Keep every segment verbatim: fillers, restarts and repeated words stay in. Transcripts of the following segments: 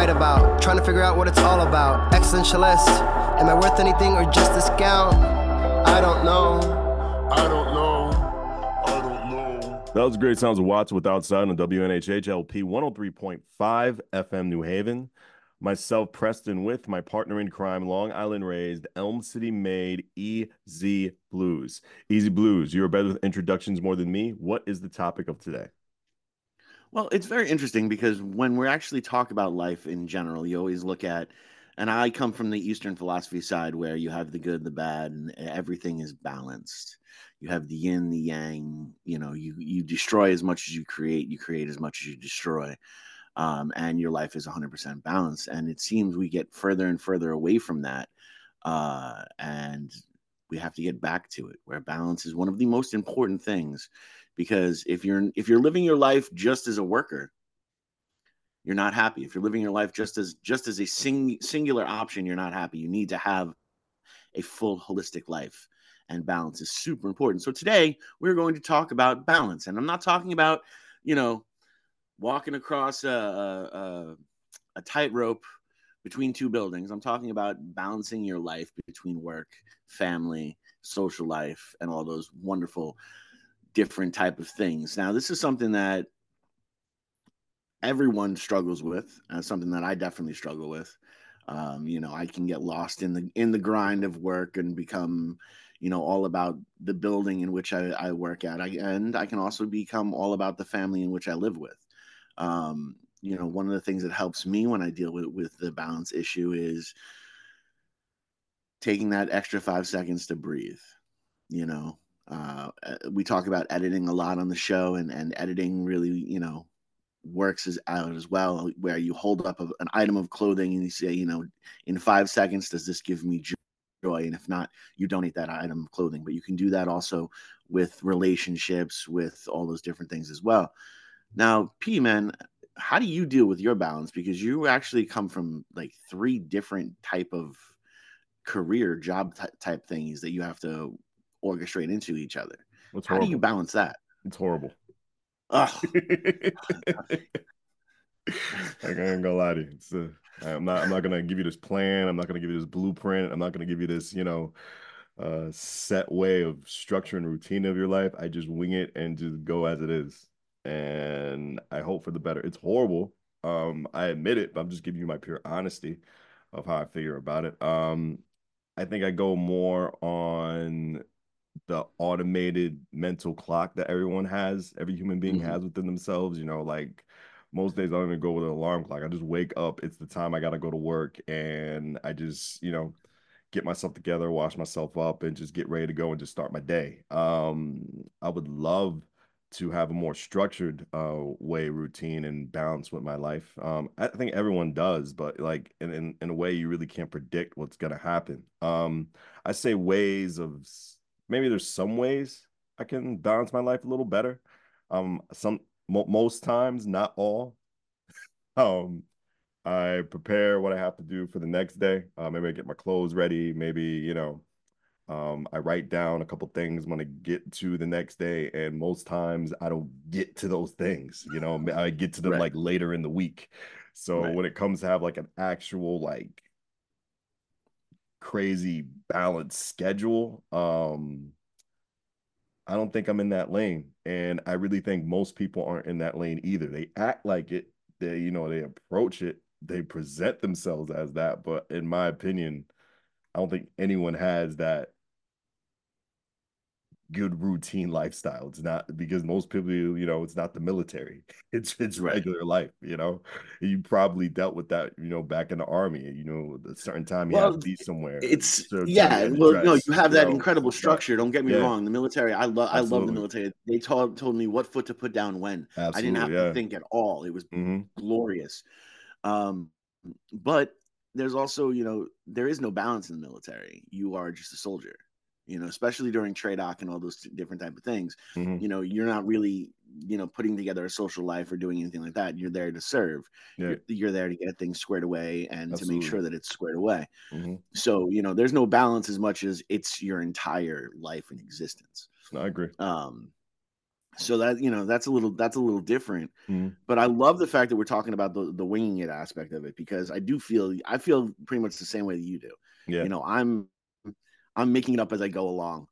write about. Trying to figure out what it's all about. Existentialist. Am I worth anything or just discount? I don't know. I don't know. I don't know. That was great sounds of Watts with Outside on W N H H L P one oh three point five F M New Haven. Myself, Preston, with my partner in crime, Long Island raised, Elm City made, Easy Blues. Easy Blues, you're better with introductions more than me. What is the topic of today? Well, it's very interesting because when we actually talk about life in general, you always look at, and I come from the Eastern philosophy side where you have the good, the bad, and everything is balanced. You have the yin, the yang, you know, you, you destroy as much as you create, you create as much as you destroy. Um, and your life is one hundred percent balanced. And it seems we get further and further away from that. Uh, and we have to get back to it, where balance is one of the most important things. Because if you're if you're living your life just as a worker, you're not happy. If you're living your life just as just as a sing, singular option, you're not happy. You need to have a full holistic life, and balance is super important. So today we're going to talk about balance, and I'm not talking about, you know, walking across a, a, a tightrope between two buildings. I'm talking about balancing your life between work, family, social life, and all those wonderful different type of things. Now, this is something that everyone struggles with, and something that I definitely struggle with. Um, you know, I can get lost in the in the grind of work and become, you know, all about the building in which I, I work at. I, and I can also become all about the family in which I live with. Um, you know, one of the things that helps me when I deal with, with the balance issue is taking that extra five seconds to breathe. You know, uh, we talk about editing a lot on the show, and, and editing really, you know, works as out as well, where you hold up a, an item of clothing and you say, you know, in five seconds, does this give me joy? And if not, you donate that item of clothing. But you can do that also with relationships, with all those different things as well. Now, P, man, how do you deal with your balance? Because you actually come from like three different type of career job t- type things that you have to orchestrate into each other. It's How horrible. do you balance that? It's horrible. Oh. I ain't gonna lie to you. It's a, I'm not. I'm not gonna give you this plan. I'm not gonna give you this blueprint. I'm not gonna give you this, you know, uh, set way of structure and routine of your life. I just wing it and just go as it is, and I hope for the better. It's horrible. Um, I admit it, but I'm just giving you my pure honesty of how I figure about it. Um, I think I go more on the automated mental clock that everyone has, every human being Mm-hmm. has within themselves. You know, like most days I don't even go with an alarm clock. I just wake up. It's the time I gotta go to work, and I just, you know, get myself together, wash myself up, and just get ready to go and just start my day. Um, I would love to have a more structured uh way routine and balance with my life. Um, I think everyone does, but like in, in in a way you really can't predict what's gonna happen. Um, I say ways of maybe there's some ways I can balance my life a little better. Um, some mo most times, not all. Um, I prepare what I have to do for the next day. Uh, maybe I get my clothes ready. Maybe, you know, um, I write down a couple things I'm gonna get to the next day, and most times I don't get to those things. You know, I get to them Right. like later in the week. So Right. when it comes to have like an actual like crazy balanced schedule, um, I don't think I'm in that lane. And I really think most people aren't in that lane either. They act like it, they, you know, they approach it, they present themselves as that. But in my opinion, I don't think anyone has that good routine lifestyle. It's not because most people, you know, it's not the military. It's it's Right. regular life, you know. You probably dealt with that, you know, back in the army. You know, a certain time you have Well, to be somewhere, it's certain time you yeah. had to Well, no, dress, you have you that know. incredible But structure. Don't get me yeah, wrong. The military, I love, I love the absolutely. military. They told told me what foot to put down when. I didn't Absolutely, have to yeah. think at all. It was Mm-hmm. glorious. Um, but there's also, you know, there is no balance in the military. You are just a soldier, you know, especially during trade doc and all those different type of things. Mm-hmm. You know, you're not really, you know, putting together a social life or doing anything like that. You're there to serve. Yeah, You're, you're there to get things squared away and to make absolutely. sure that it's squared away. Mm-hmm. So, you know, there's no balance as much as it's your entire life and existence. No, I agree. Um, So that, you know, that's a little that's a little different. Mm-hmm. But I love the fact that we're talking about the the winging it aspect of it, because I do feel I feel pretty much the same way that you do. Yeah. You know, I'm I'm making it up as I go along.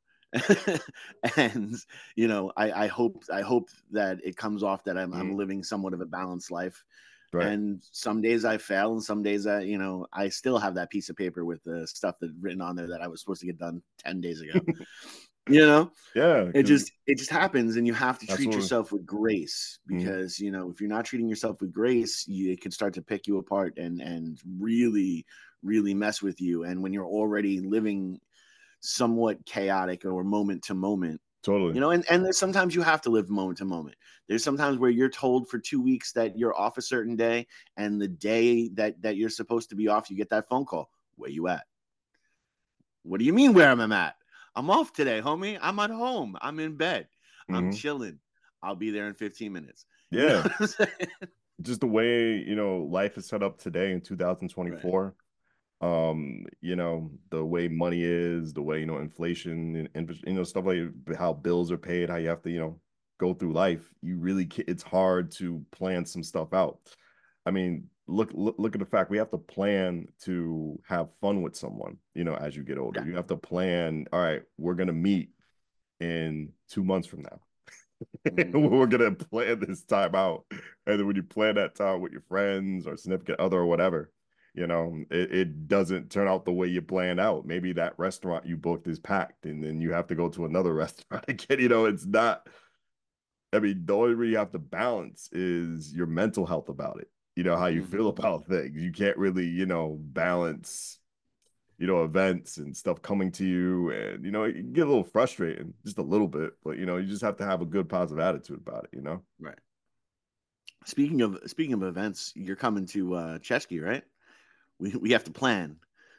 And you know, I, I hope I hope that it comes off that I'm, I'm Mhm. living somewhat of a balanced life. Right. And some days I fail, and some days I, you know, I still have that piece of paper with the stuff that written on there that I was supposed to get done ten days ago. You know, Yeah. it 'Cause just it just happens, and you have to treat absolutely. yourself with grace, Mhm. because you know, if you're not treating yourself with grace, you, it can start to pick you apart and and really really mess with you. And when you're already living somewhat chaotic or moment to moment, Totally. you know, and and there's sometimes you have to live moment to moment. There's sometimes where you're told for two weeks that you're off a certain day, and the day that that you're supposed to be off, you get that phone call. Where you at? What do you mean, where am I at? I'm off today, homie. I'm at home. I'm in bed. I'm Mhm. chilling. I'll be there in fifteen minutes. You Yeah. know what I'm saying? Just the way, you know, life is set up today in two thousand twenty-four. Um, you know, the way money is, the way, you know, inflation and, and you know, stuff like how bills are paid, how you have to, you know, go through life. You really ca- it's hard to plan some stuff out. I mean, look, look look at the fact we have to plan to have fun with someone, you know, as you get older. Yeah. You have to plan, all right, we're gonna meet in two months from now. Mhm. We're gonna plan this time out. And then when you plan that time with your friends or significant other or whatever, you know, it, it doesn't turn out the way you planned out. Maybe that restaurant you booked is packed and then you have to go to another restaurant again. You know, it's not, I mean, the only way you have to balance is your mental health about it. You know, how you feel Mhm. about things. You can't really, you know, balance, you know, events and stuff coming to you. And, you know, it can get a little frustrating, just a little bit, but, you know, you just have to have a good positive attitude about it, you know? Right. Speaking of speaking of events, you're coming to uh Chesky, right? We we have to plan.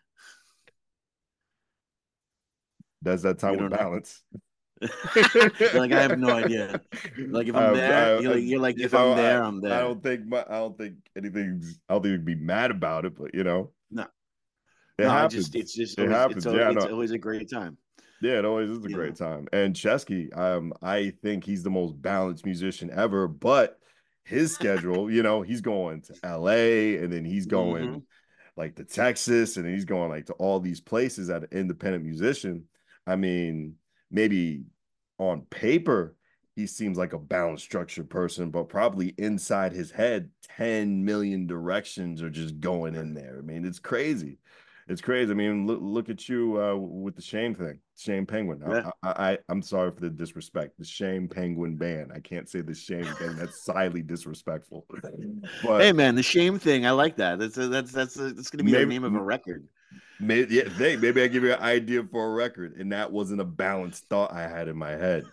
That's that You time with don't know. balance. You're like, I have no idea. Like, if I'm um, there, I, you're I, like, you're like, you if know, I'm I, there, I'm I there. don't think my, I don't think anything's, I don't think you'd be mad about it, but you know, No, it no, I just, happens. it's just It always, it's happens. always, Yeah, it's no, always a great time. yeah, it always is a You great know. time. And Chesky, um, I think he's the most balanced musician ever, but his schedule, you know, he's going to L A and then he's Mm-hmm. going like to Texas and then he's going like to all these places as an independent musician. I mean, maybe on paper, he seems like a balanced, structured person, but probably inside his head, ten million directions are just going in there. I mean, it's crazy. It's crazy. I mean, look, look at you uh, with the Shame thing, Shame Penguin. Yeah. I, I, I, I'm sorry for the disrespect. The Shame Penguin band. I can't say the Shame thing. That's highly disrespectful. Hey, But man, the shame thing. I like that. That's a, that's that's a, that's going to be the maybe, name of a record. maybe, yeah, they, maybe I give you an idea for a record, and that wasn't a balanced thought I had in my head.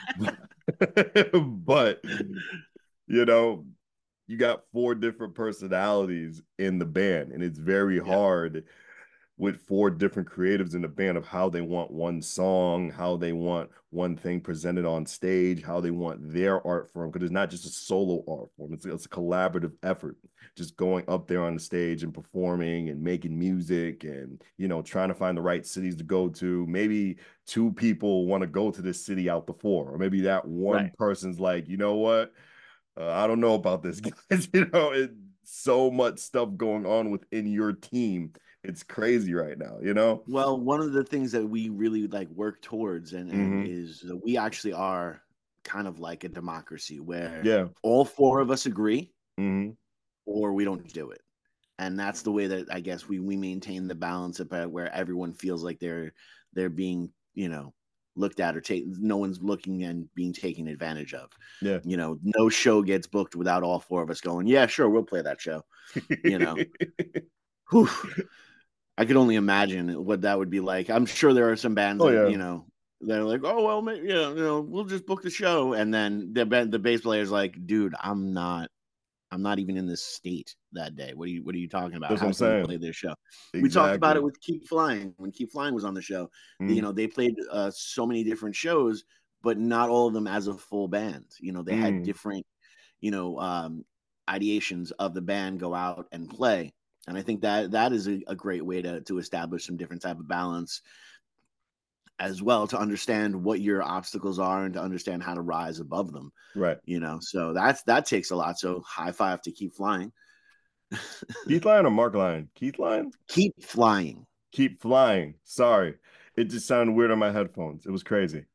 But you know, you got four different personalities in the band, and it's very Yeah. hard with four different creatives in the band of how they want one song, how they want one thing presented on stage, how they want their art form. Because it's not just a solo art form, it's, it's a collaborative effort. Just going up there on the stage and performing and making music and, you know, trying to find the right cities to go to. Maybe two people want to go to this city out the four, or maybe that one Right. person's like, you know what? Uh, I don't know about this, guys. You know, it's so much stuff going on within your team. It's crazy right now, you know? Well, one of the things that we really like work towards and and Mm-hmm. is that we actually are kind of like a democracy where Yeah. all four of us agree Mm-hmm. or we don't do it. And that's the way that I guess we we maintain the balance about where everyone feels like they're they're being, you know, looked at or take no one's looking and being taken advantage of. Yeah. You know, no show gets booked without all four of us going, yeah, sure, we'll play that show. You know. Whew. I could only imagine what that would be like. I'm sure there are some bands Oh that, yeah. you know, they're like, oh well, maybe, you know, you know, we'll just book the show, and then the the bass player's like, dude, I'm not, I'm not even in this state that day. What are you, what are you talking about? That's what How I'm can we play saying. this show? We talked about it Exactly. with Keep Flying when Keep Flying was on the show. You Mm, know, they played uh, so many different shows, but not all of them as a full band. You know, they had mm. different, you know, um, ideations of the band go out and play. And I think that that is a, a great way to to establish some different type of balance. as well, to understand what your obstacles are and to understand how to rise above them. Right. You know, so that's that takes a lot. So high five to Keep Flying. Keith Lion or Mark Lion? Keith Lion? Keep Flying. Keep Flying. Sorry. It just sounded weird on my headphones. It was crazy.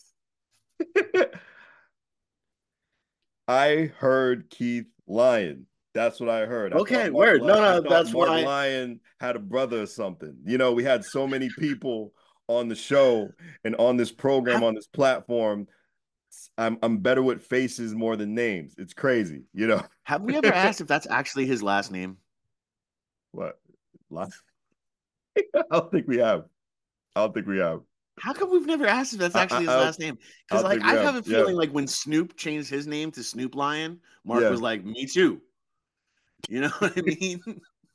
I heard Keith Lion. That's what I heard. I Okay, thought Mark word. No, Lion, I no, thought that's Mark why. Lion had a brother or something. You know, we had so many people on the show and on this program, Have, on this platform. I'm I'm better with faces more than names. It's crazy, you know. have we ever asked if that's actually his last name? What? Last? I don't think we have. I don't think we have. How come we've never asked if that's I, actually I, his I last name? Because don't like think we I have. have a Yeah. feeling like when Snoop changed his name to Snoop Lion, Mark Yeah. was like, "Me too." You know what I mean?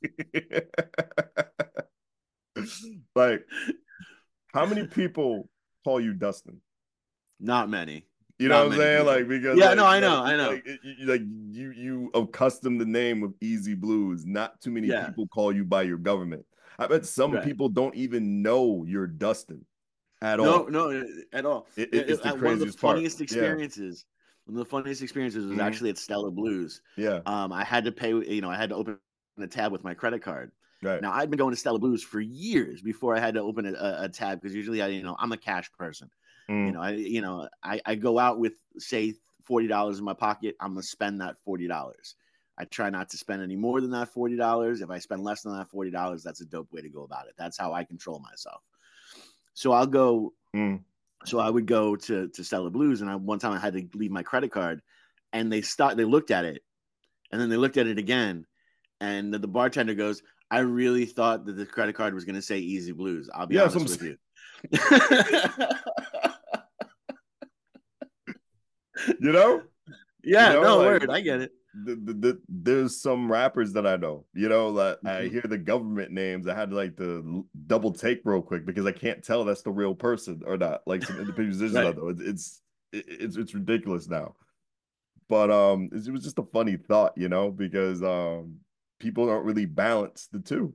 Like, how many people call you Dustin? Not many. You Not know what I'm many saying? people. Like, because Yeah, like, no, I like, know, I know. Like, you, like you you accustom the name of Easy Blues. Not too many Yeah. people call you by your government. I bet some Right. people don't even know you're Dustin at No, all. no, at all. It, It- it- it's it- the uh, one of the craziest part. funniest Yeah. experiences. One of the funniest experiences was Mhm. actually at Stella Blues. Yeah. Um, I had to pay. You know, I had to open a tab with my credit card. Right. Now I'd been going to Stella Blues for years before I had to open a, a, a tab, because usually I, you know, I'm a cash person. Mm. You know, I, you know, I, I go out with, say, forty dollars in my pocket. I'm gonna spend that forty dollars. I try not to spend any more than that forty dollars. If I spend less than that forty dollars, that's a dope way to go about it. That's how I control myself. So I'll go. Mm. So I would go to to Stella Blues, and I, one time I had to leave my credit card, and they stopped. They looked at it, and then they looked at it again, and the, the bartender goes, "I really thought that the credit card was going to say Easy Blues. I'll be Yeah, honest some- with you." You know? Yeah, You know, no like, word. I get it. The, the, the, there's some rappers that I know, you know, like I Mhm. hear the government names. I had to like to l- double take real quick because I can't tell that's the real person or not. Like some independent musicians Right. I know, it's it's it's it's ridiculous now. But um, it was just a funny thought, you know, because um, people don't really balance the two.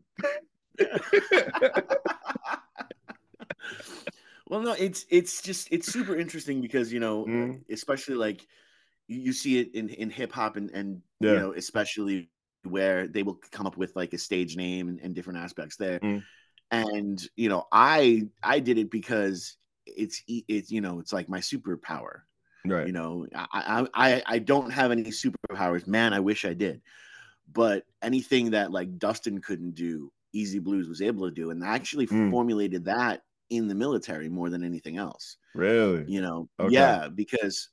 Well, no, it's it's just it's super interesting because, you know, Mm. especially like you, you see it in in hip hop, and and Yeah. you know, especially where they will come up with like a stage name and, and different aspects there. Mm. And you know, I I did it because it's e- it's you know, it's like my superpower. Right. You know, I I I don't have any superpowers, man. I wish I did, but anything that like Dustin couldn't do, Easy Blues was able to do, and I actually Mm. formulated that in the military more than anything else. Really? You know, Okay. yeah, because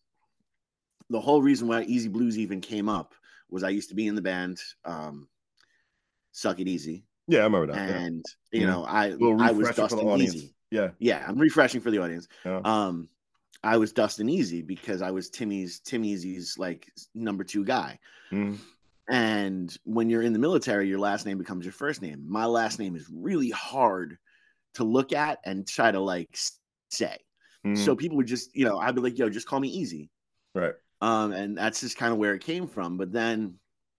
the whole reason why Easy Blues even came up was I used to be in the band, um, Suck It Easy, Yeah, I remember that. Yeah. and you Mhm. know, I Little I was refresher for the Dustin audience. Easy. Yeah. Yeah, I'm refreshing for the audience. Yeah. Um, I was Dustin Easy because I was Timmy's Tim Easy's like number two guy. Mm. And when you're in the military, your last name becomes your first name. My last name is really hard to look at and try to like say. Mm. So people would just, you know, I'd be like, yo, just call me Easy. Right. Um, and that's just kind of where it came from. But then,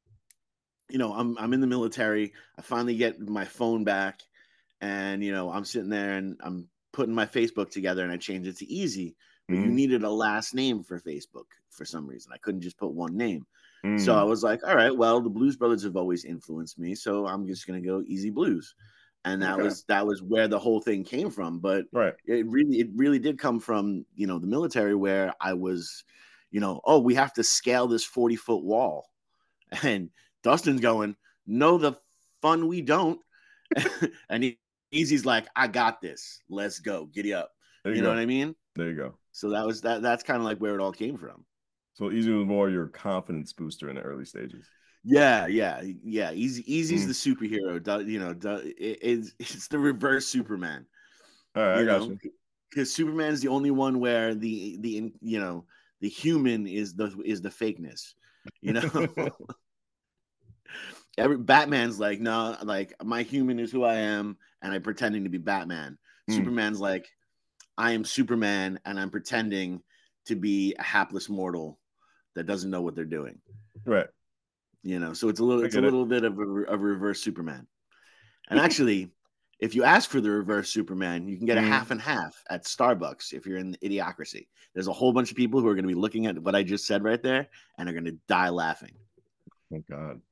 you know, I'm I'm in the military. I finally get my phone back, and you know, I'm sitting there and I'm putting my Facebook together, and I changed it to Easy. But you Mm. needed a last name for Facebook for some reason. I couldn't just put one name. Mm. So I was like, all right, well, the Blues Brothers have always influenced me, so I'm just gonna go Easy Blues. And that Okay. was that was where the whole thing came from. But Right. it really it really did come from, you know, the military, where I was, you know, oh, we have to scale this forty foot wall. And Dustin's going, no, the fun we don't. And he, Easy's like, I got this. Let's go. Giddy up. There You, you know go. what I mean? There you go. So that was that that's kind of like where it all came from. So Easy was more your confidence booster in the early stages. Yeah, yeah, yeah. Easy, Easy's Mm. the superhero. du- You know, du- it- it's it's the reverse Superman. All right, I You got know, you. because Superman's the only one where the the you know the human is the is the fakeness. You know, every Batman's like, no, like my human is who I am, and I'm pretending to be Batman. Mm. Superman's like, I am Superman, and I'm pretending to be a hapless mortal that doesn't know what they're doing. Right. You know, so it's a little I it's a get it. little bit of a, a reverse Superman. And actually, If you ask for the reverse Superman, you can get a Mhm. half and half at Starbucks if you're in Idiocracy. There's a whole bunch of people who are going to be looking at what I just said right there and are going to die laughing. Oh God.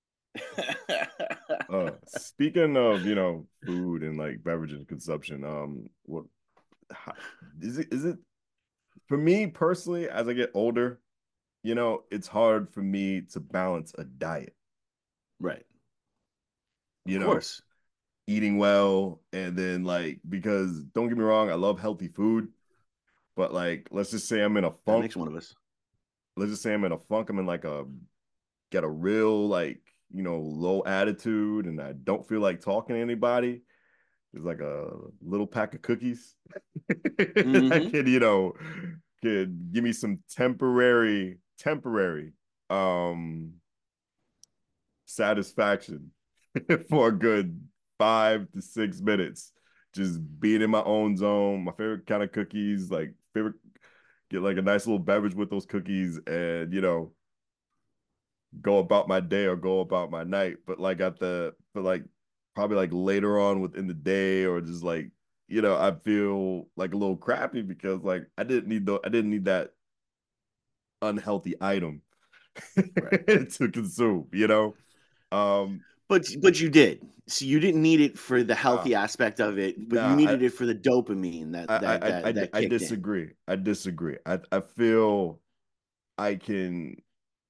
Uh, speaking of, you know, food and like beverage consumption, um, what how, is it? Is it for me personally? As I get older, you know, it's hard for me to balance a diet. Right. You Of know, course. eating well, and then like because don't get me wrong, I love healthy food, but like let's just say I'm in a That funk. makes one of us. Let's just say I'm in a funk. I'm in like a got a real like you know low attitude, and I don't feel like talking to anybody. There's like a little pack of cookies. I Mm-hmm. could, you know, could give me some temporary, temporary um satisfaction for a good five to six minutes. Just being in my own zone. My favorite kind of cookies, like favorite, get like a nice little beverage with those cookies, and you know, go about my day or go about my night. But like at the, but like probably like later on within the day or just like, you know, I feel like a little crappy because like I didn't need the, I didn't need that unhealthy item Right. to consume, you know? Um, But but you did. So you didn't need it for the nah, healthy aspect of it, but you nah, I, needed it for the dopamine that I, that I, I, that that I kicked in. disagree. I disagree. I, I feel I can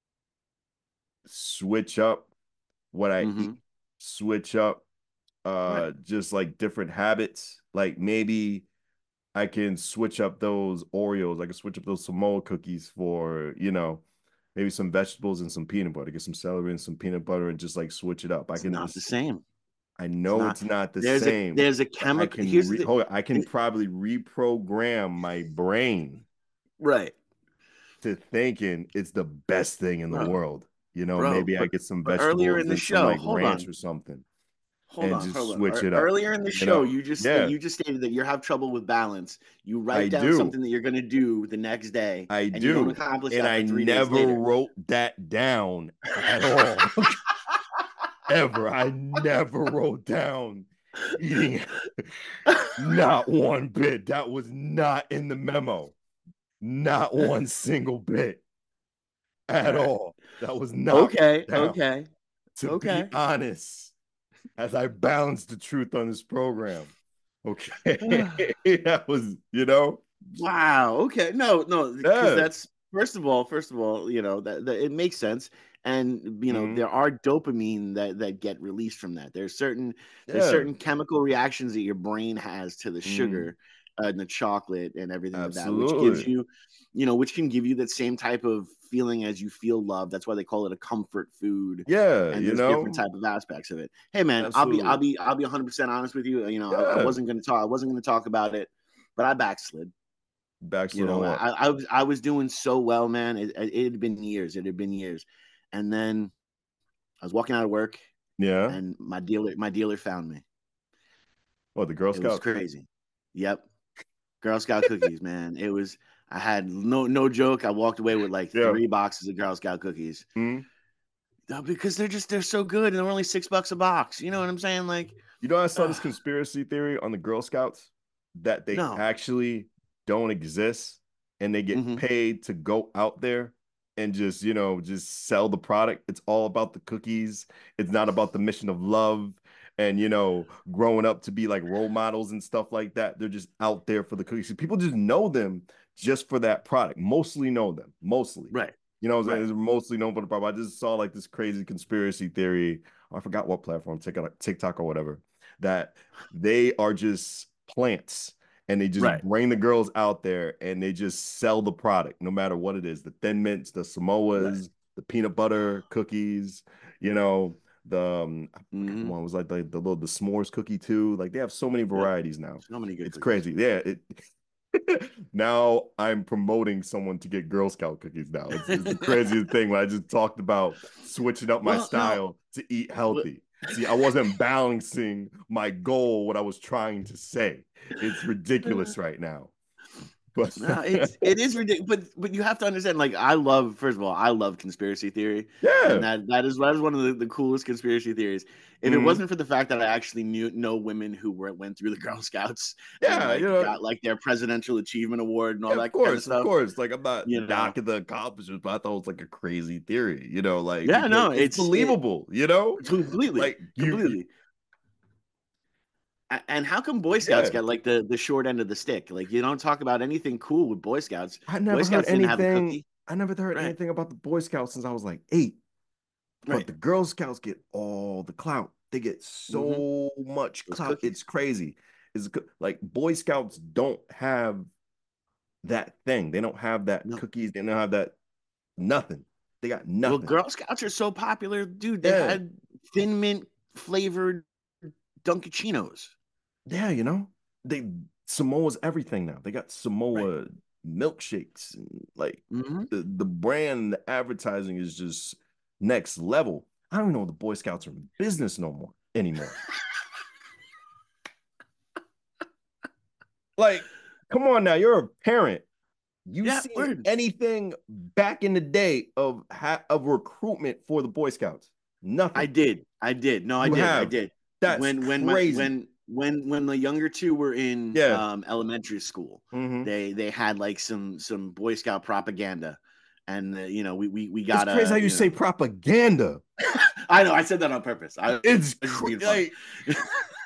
switch up what I eat, Mm-hmm. switch up Right. uh just like different habits. Like maybe I can switch up those Oreos. I can switch up those Samoa cookies for, you know, maybe some vegetables and some peanut butter. Get some celery and some peanut butter and just like switch it up. I It's can not the just same. I It's know not. it's not the There's a same, there's a but I chemical. can Here's re the hold on, I can and, probably reprogram my brain right, to thinking it's the best thing in the bro, world. You know, bro. maybe I But get some but earlier in vegetables the and some show, like hold ranch on, or something hold and on, just hold on. switch Ear- it up. Earlier in the You show, know, you just said yeah, you just stated that you have trouble with balance. You I write down do. something that you're gonna do the next day, I and you don't do. accomplish And that I for three days never later. wrote that down at all. Ever. I never wrote down eating. Not one bit. That was not in the memo. Not one single bit All at right. all. That was not Okay. down. Okay. To be Okay. honest, as I balance the truth on this program. Okay. That was, you know, Wow. Okay. No, no, because yeah. that's first of all, first of all, you know, that, that it makes sense. And you know, Mhm. there are dopamine that that get released from that. There's certain there's Yeah. certain chemical reactions that your brain has to the Mhm. sugar uh, and the chocolate and everything like that, which gives Absolutely. you, you know, which can give you that same type of feeling as you feel love. That's why they call it a comfort food. Yeah, And you there's different know, type of aspects of it. Hey man, I'll be I'll absolutely. be I'll be one hundred percent honest with you. You know, I, I Yeah. wasn't gonna talk I wasn't gonna talk about it, but I backslid. You Backslid on know, what? I, I was I was doing so well, man. It, it had been years. It had been years, and then I was walking out of work, Yeah. and my dealer my dealer found me. What, the Girl It was Scouts? crazy. Yep, Girl Scout cookies, man. It was. I had no no joke. I walked away with like Yeah. three boxes of Girl Scout cookies Mhm. uh, because they're just they're so good, and they're only six bucks a box. You know what I'm saying? Like, You know, I saw uh, this conspiracy theory on the Girl Scouts that they no. actually don't exist and they get Mm-hmm. paid to go out there and just, you know, just sell the product. It's all about the cookies. It's not about the mission of love and, you know, growing up to be like role models and stuff like that. They're just out there for the cookies. People just know them just for that product. Mostly know them, mostly. Right. You know what I'm saying? Right. It's mostly known for the product. I just saw like this crazy conspiracy theory. I forgot what platform, TikTok, TikTok or whatever, that they are just plants and they just Right. bring the girls out there and they just sell the product no matter what it is, the Thin Mints, the Right. Samoas, the peanut butter cookies, you know, the um, I forgot the Mm-hmm. one was like the, the little the s'mores cookie too. Like they have so many Yep. varieties now. So many good It's cookies. crazy. Yeah, it now I'm promoting someone to get Girl Scout cookies now. It's, it's the craziest thing when I just talked about switching up my Well, no. style to eat Well, healthy. See, I wasn't balancing my goal, what I was trying to say. It's ridiculous right now. But No, it's it is ridiculous, but but you have to understand. Like, I love, first of all, I love conspiracy theory, yeah, and that that is that is one of the, the coolest conspiracy theories. If it Mhm. wasn't for the fact that I actually knew know women who were went through the Girl Scouts and yeah, like you know, got like their presidential achievement award and all yeah, of that kind of course, of stuff, course. Like I'm not you know. knocking the accomplishments, but I thought it was like a crazy theory, you know, like Yeah, because no, it's it's it believable, you know, completely, like you, you completely. A- And how come Boy Scouts yeah. got like the the short end of the stick? Like, you don't talk about anything cool with Boy Scouts. I Boy never heard Scouts didn't have a anything. cookie, I never heard right? anything about the Boy Scouts since I was like eight. But Right. the Girl Scouts get all the clout. They get Mm-hmm. so much Those clout. cookies. It's crazy. It's co- like Boy Scouts don't have that thing. They don't have that No. cookies. They don't have that nothing. They got Well, nothing. Girl Scouts are so popular, dude. They Yeah. had Thin Mint flavored Dunkachinos. Yeah, you know, they Samoa's everything now. They got Samoa milkshakes and like Mm-hmm. the, the brand, the advertising is just next level. I don't know if the Boy Scouts are in business no more anymore. Like, come on now, you're a parent. You Yeah, see word. anything back in the day of ha- of recruitment for the Boy Scouts? Nothing. I did. I did. No, I You did. I have. did. That's when when my, crazy. when when when the younger two were in Yeah. um, elementary school, Mhm. they they had like some some Boy Scout propaganda, and uh, you know we we we It's got. crazy how you, you say know. propaganda. I know. I said that on purpose. I, It's I was just cra- being funny. like,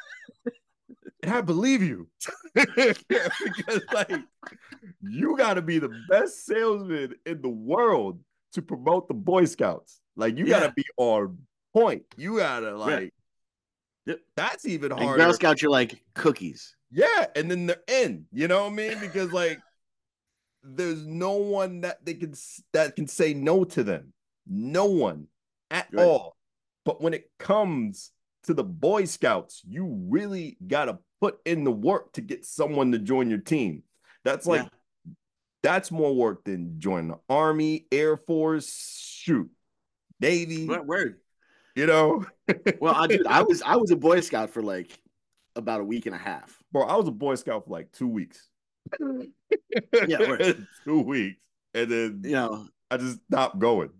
and I believe you because like you got to be the best salesman in the world to promote the Boy Scouts. Like you got Yeah. to be on point. You got to like. Right. Yep. That's even And harder. Girl Scouts, you're like cookies. Yeah, and then they're in. You know what I mean? Because like, there's no one that they can that can say no to them. No one at Right. all. But when it comes to the Boy Scouts, you really gotta put in the work to get someone to join your team. That's like Yeah. that's more work than joining the Army, Air Force, shoot, Navy. Word. Word. You know. Well, I dude, I was I was a Boy Scout for like about a week and a half. Bro, I was a Boy Scout for like two weeks. Yeah, word. two weeks, and then You know, I just stopped going.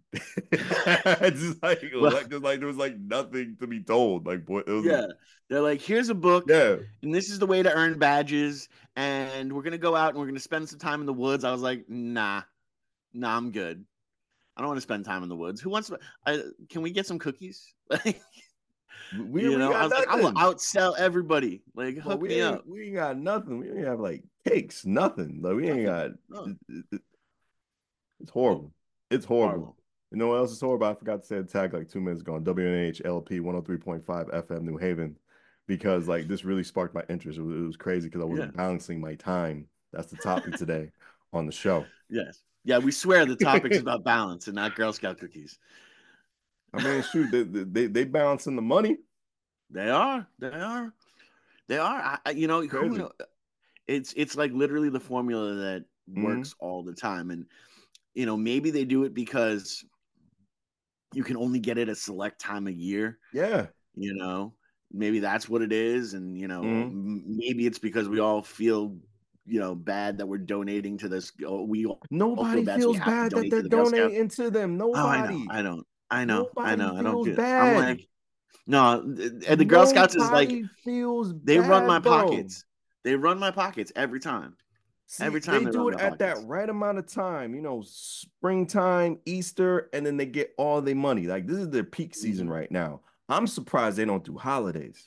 I just like, Well- like, just like there was like nothing to be told. Like, boy, it was yeah. They're like, here's a book, yeah. and this is the way to earn badges, and we're gonna go out and we're gonna spend some time in the woods. I was like, nah, nah, I'm good. I don't want to spend time in the woods. Who wants to? I, can we get some cookies? Like, We, you we know, I got was like, I will nothing. outsell everybody. Like, Bro, hook we me ain't, up. we ain't got nothing. We ain't have like cakes, nothing. Like we ain't got. No. it- it- it- it's horrible. It's horrible. Horrible. You know what else is horrible? I forgot to say the tag like two minutes ago on W N H L P one oh three point five F M New Haven, because like this really sparked my interest. It was, it was crazy because I wasn't Yeah. balancing my time. That's the topic today on the show. Yes. Yeah, we swear the topic is about balance and not Girl Scout cookies. I mean, shoot, they they they balancing the money. They are. They are. They are. I, I- you know, who Crazy. know? It's it's like literally the formula that Mhm. works all the time, and you know, maybe they do it because you can only get it a select time of year. Yeah. You know, maybe that's what it is, and you know, Mhm. m- maybe it's because we all feel, you know, bad that we're donating to this. oh, We all Nobody bad, so we feels have to bad that donate to they're the Girl Scouts. donating to them. Oh, I know, Nobody. I know, I know, I Nobody know. I don't feels feel. bad. I'm like, no, th- and the Girl Scouts is like Nobody feels they run bad, my bro. pockets. They run my pockets every time. See, Every time they, they do run it my at that pockets. right amount of time, you know, springtime, Easter, and then they get all their money. Like this is their peak season Mhm. right now. I'm surprised they don't do holidays.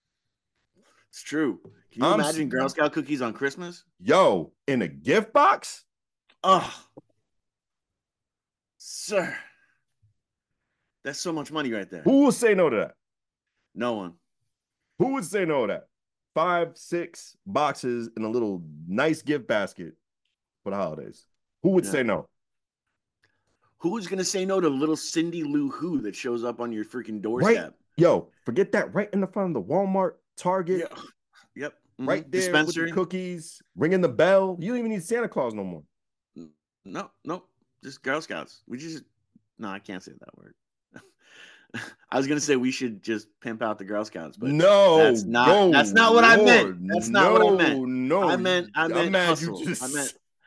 It's true. Can you I'm imagine s- Girl Scout cookies on Christmas? Yo, in a gift box? Oh, sir, that's so much money right there. Who will say no to that? No one. Who would say no to that? Five, six boxes in a little nice gift basket for the holidays. Who would Yeah. say no? Who's gonna say no to little Cindy Lou Who that shows up on your freaking doorstep? Yo, forget that right in the front of the Walmart, Target, Yeah. Yep. Mhm. right there Dispensary. with the cookies, ringing the bell. You don't even need Santa Claus no more. No, no, just Girl Scouts. We just no, I can't say that word. I was gonna say we should just pimp out the Girl Scouts, but no, that's not no, that's not what I Lord, meant. That's not what I meant. No, I meant I I'm meant mad hustle. you just I meant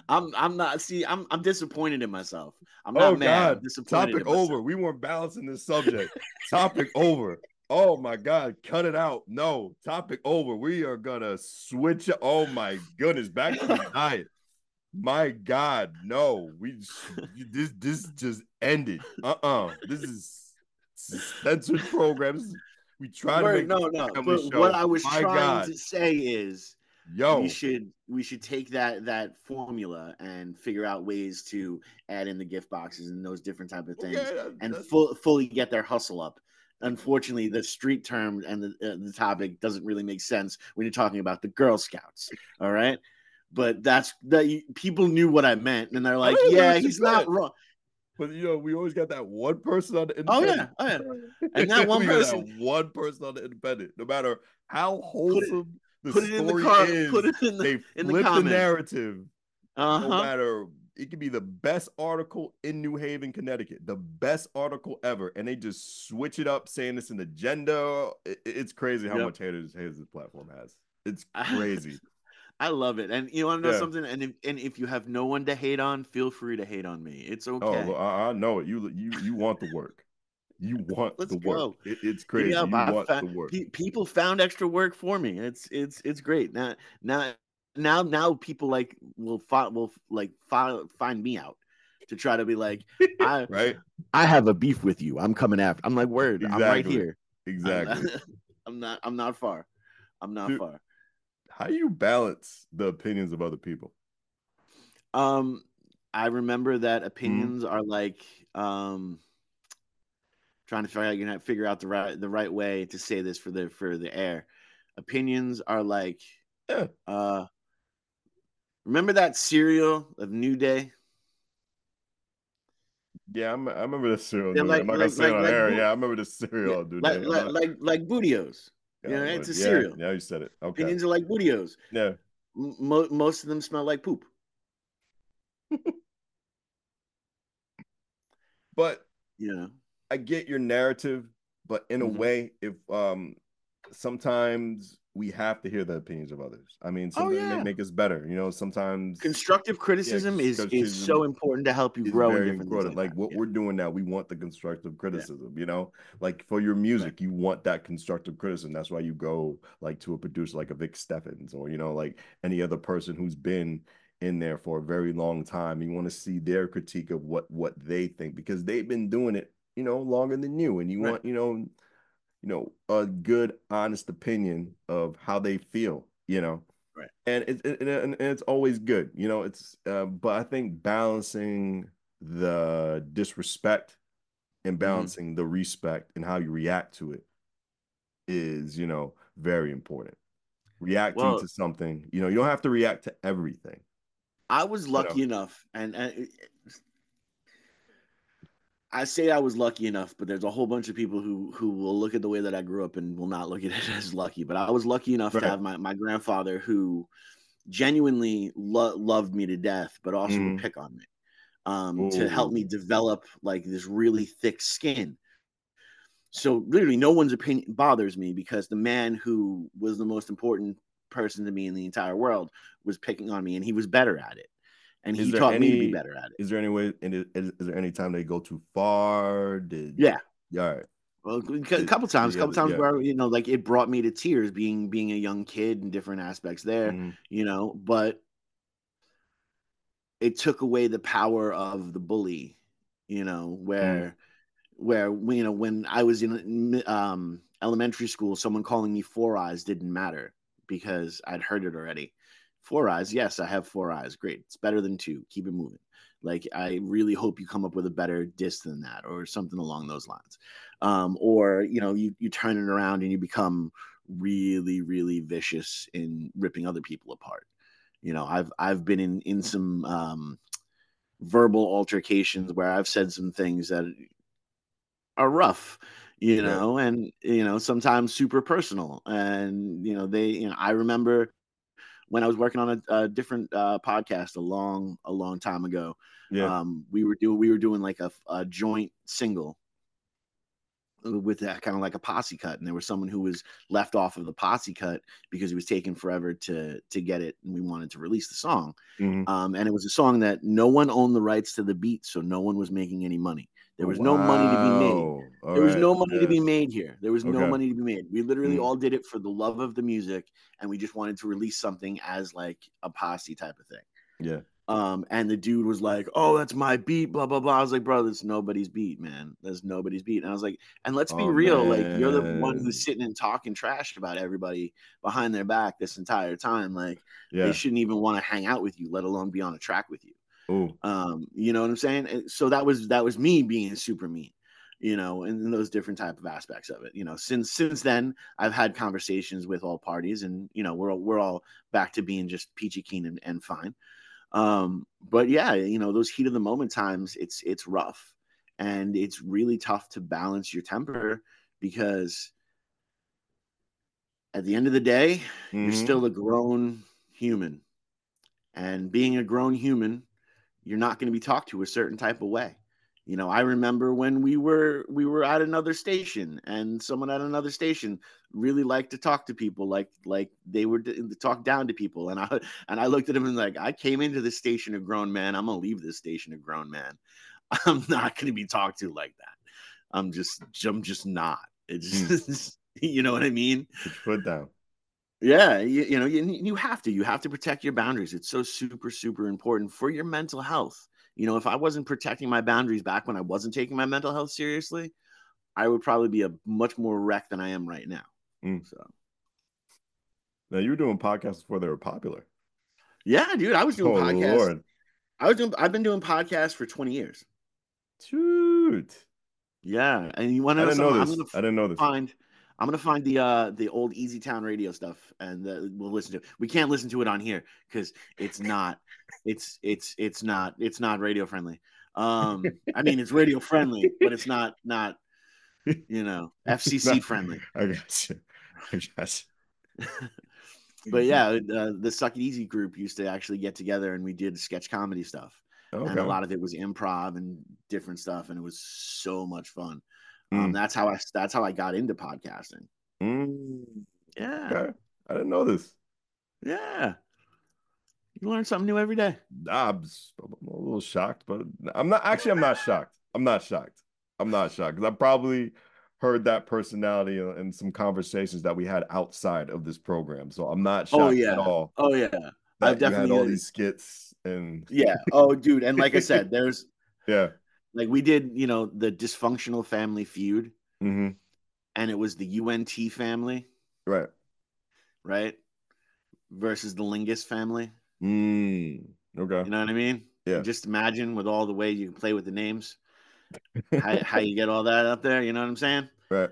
I'm I'm not see I'm I'm disappointed in myself. I'm Oh not mad. I'm God. disappointed Topic in myself. over. We weren't balancing this subject. Topic over. Oh my God. Cut it out. No. Topic over. We are gonna switch. Oh my goodness. Back to the diet. My God. No. We this this just ended. Uh-uh. This is, this is censored programs. We try to Word, make no, a no. family But what show. I was My trying God. to say is we Yo. should we should take that that formula and figure out ways to add in the gift boxes and those different type of things Okay, that- and that's- full, fully get their hustle up. Unfortunately, the street term and the, uh, the topic doesn't really make sense when you're talking about the Girl Scouts. All right, but that's that people knew what I meant, and they're like, I know "Yeah, what you he's not meant. wrong." But you know, we always got that one person on the Oh independent. yeah, oh yeah. And that one we person, got that one person on the independent. No matter how put it, wholesome the put it in the story car, is, put it in the they in the flip the comments. narrative. Uh No huh. matter, it could be the best article in New Haven, Connecticut, the best article ever, and they just switch it up, saying it's an agenda. It, it's crazy how Yep. much haters haters this platform has. It's crazy. I love it. And you want to know Yeah. something? And if, and if you have no one to hate on, feel free to hate on me. It's Oh, okay. well, I, I know it. You you you want the work. You want Let's the work. go. It, it's Hit me crazy. up. You I want found, the work. pe- people found extra work for me. It's it's it's great. Now now now now people like will find will like find find me out to try to be like I Right? I have a beef with you. I'm coming after. I'm like word. I'm right Exactly. here. Exactly. I'm, I'm not. I'm not far. I'm not Dude, far. how do you balance the opinions of other people? Um, I remember Mm-hmm. that opinions are like um trying to figure out, you know, figure out the right the right way to say this for the for the air. Opinions are like Yeah. uh remember that cereal of New Day? Yeah, I'm, I remember the cereal. They're Dude. like I'm not gonna like say it like on like air. Boo- Yeah, I remember the yeah, cereal, dude. like I'm like not, like like Bootios. You know, yeah, it's a yeah, cereal. yeah, you said it. Okay. Opinions are like Bootios. Yeah. Mo- most of them smell like poop. But You know. I get your narrative, but in a Mhm. way, if um sometimes we have to hear the opinions of others. I mean, Oh sometimes they yeah. make us better. You know, sometimes Constructive criticism is is criticism so important to help you is grow in very different things important. like Like that. what Yeah. we're doing now, we want the constructive criticism, you know, like for your music, you want that constructive criticism. That's why you go like to a producer like a Vic Steffens or, you know, like any other person who's been in there for a very long time. You want to see their critique of what what they think because they've been doing it, you know, longer than you. And you Right. want, you know, you know, a good, honest opinion of how they feel, you know. Right. And it's it, and it's always good, you know. It's uh, but I think balancing the disrespect and Mm-hmm. balancing the respect and how you react to it is, you know, very important. Reacting Well, to something, you know, you don't have to react to everything. I was lucky know. enough, and, and I say I was lucky enough, but there's a whole bunch of people who who will look at the way that I grew up and will not look at it as lucky. But I was lucky enough Right. to have my, my grandfather who genuinely lo- loved me to death, but also Mhm. would pick on me um, to help me Ooh. develop like this really thick skin. So literally, no one's opinion bothers me because the man who was the most important person to me in the entire world was picking on me, and he was better at it. And Is he there taught me to be any better at it. is there any way and is, is there any time they go too far? Did Yeah. All right. Well, a couple times, a Yeah, couple times yeah. where, you know, like it brought me to tears being being a young kid and different aspects there, Mhm. you know, but it took away the power of the bully, you know, where where you know when I was in um, elementary school, someone calling me Four Eyes didn't matter because I'd heard it already. Four eyes, yes, I have four eyes. Great, it's better than two. Keep it moving. Like I really hope you come up with a better diss than that, or something along those lines. Um, or you know, you you turn it around and you become really, really vicious in ripping other people apart. You know, I've I've been in in some um, verbal altercations where I've said some things that are rough, you Right. know, and you know, sometimes super personal. And you know, they, you know, I remember when I was working on a, a different uh, podcast a long, a long time ago. Yeah. Um, we were doing, we were doing like a, a joint single, with that kind of like a posse cut, and there was someone who was left off of the posse cut because it was taking forever to to get it, and we wanted to release the song. Mhm. Um, and it was a song that no one owned the rights to the beat, so no one was making any money. There Oh, was no money to be made. wow. All There was right. no money to Yeah. be made here. There was no Okay. money to be made. We literally Mm. all did it for the love of the music, and we just wanted to release something as like a posse type of thing. Yeah. Um, and the dude was like, "Oh, that's my beat," blah blah blah. I was like, "Bro, that's nobody's beat, man. That's nobody's beat." And I was like, "And let's be Oh, real, like you're the one man. who's sitting and talking trash about everybody behind their back this entire time. Like they Yeah. shouldn't even want to hang out with you, let alone be on a track with you." Oh, Um, you know what I'm saying? And so that was that was me being super mean, you know, and, and those different type of aspects of it. You know, since since then I've had conversations with all parties, and you know, we're all, we're all back to being just peachy keen and, and fine. Um, but yeah, you know, those heat of the moment times, it's it's rough, and it's really tough to balance your temper because at the end of the day, you're mm-hmm. still a grown human, and being a grown human, you're not going to be talked to a certain type of way. You know, I remember when we were we were at another station, and someone at another station really liked to talk to people like like they were to talk down to people, and I and I looked at him and like, I came into this station a grown man. I'm gonna leave this station a grown man. I'm not gonna be talked to like that. I'm just I'm just not. It's just, you know what I mean? Put your foot down. Yeah, you, you know, you, you have to. You have to protect your boundaries. It's so super, super important for your mental health. You know, if I wasn't protecting my boundaries back when I wasn't taking my mental health seriously, I would probably be a much more wreck than I am right now. Mm. So, Now you were doing podcasts before they were popular. yeah, dude, I was doing Oh, podcasts. Lord. I was doing. I've been doing podcasts for twenty years. Shoot. Yeah, and you want to I know didn't know something? I'm this. gonna I didn't know this. find. I'm gonna find the uh the old Easy Town Radio stuff, and the, we'll listen to it. We can't listen to it on here because it's not. It's it's it's not it's not radio friendly. Um, I mean it's radio friendly, but it's not not you know F C C Nah, friendly. I got you. I got you. But yeah, uh, the Suck It Easy group used to actually get together, and we did sketch comedy stuff, and a Okay. lot of it was improv and different stuff, and it was so much fun. Mm. Um, that's how I that's how I got into podcasting. Mm. Yeah, Okay. I didn't know this. yeah. You learn something new every day. I'm, I'm a little shocked, but I'm not actually. I'm not shocked. I'm not shocked. I'm not shocked because I probably heard that personality in, in some conversations that we had outside of this program. So I'm not Oh shocked yeah. at all Oh yeah. I've that you had all definitely these skits and yeah. Oh dude, and like I said, there's yeah. like we did, you know, the Dysfunctional Family Feud, Mm-hmm. and it was the U N T family, Right. right? Versus the Lingus family. Mm. Okay. You know what I mean? Yeah. Just imagine with all the way you can play with the names, how, how you get all that up there. You know what I'm saying? Right.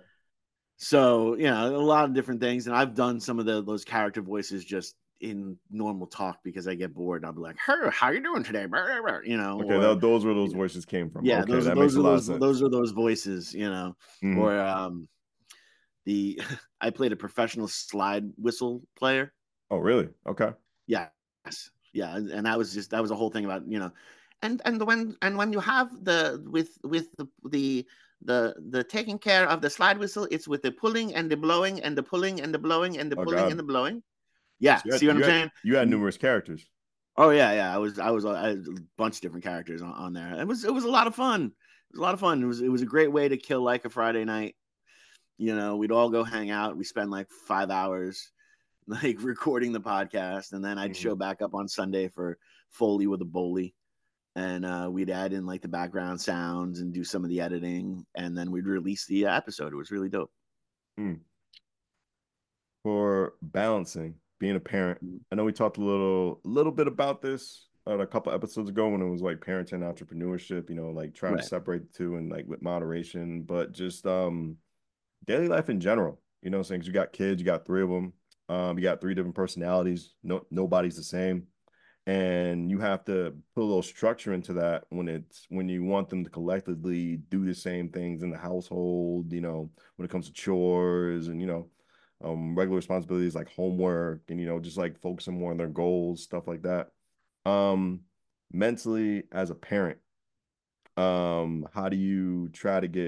So, you know, a lot of different things. And I've done some of the, those character voices just in normal talk because I get bored. I'll be like, "Hey, how you doing today?" You know, Okay. or, That, those where those you know, voices came from. yeah, Okay. those are That makes those a are lot of those sense. those are those voices, you know. Mhm. Or um the I played a professional slide whistle player. Oh, really? Okay. Yes. Yeah, and, and that was just that was a whole thing about, you know, and and when and when you have the with with the the the the taking care of the slide whistle, it's with the pulling and the blowing and the pulling and the blowing and the Oh, pulling and God. the blowing. Yeah, So you had, see what you I'm had, saying? you had Mm, numerous characters. oh yeah, yeah. I was I was I had a bunch of different characters on, on there. It was it was a lot of fun. It was a lot of fun. It was it was a great way to kill like a Friday night. You know, we'd all go hang out. We spend like five hours like recording the podcast, and then I'd Mhm. show back up on Sunday for Foley with a Boley, and uh, we'd add in like the background sounds and do some of the editing, and then we'd release the episode. It was really dope. Mm. For balancing being a parent, Mm. I know we talked a little a little bit about this uh, a couple episodes ago when it was like parenting entrepreneurship, you know, like trying Right. to separate the two and like with moderation, but just um daily life in general, you know what I'm saying? 'Cause you got kids, you got three of them, um, you got three different personalities, no nobody's the same. And you have to put a little structure into that when it's when you want them to collectively do the same things in the household, you know, when it comes to chores and, you know, um, regular responsibilities like homework and, you know, just like focusing more on their goals, stuff like that. Um, mentally as a parent, um, how do you try to get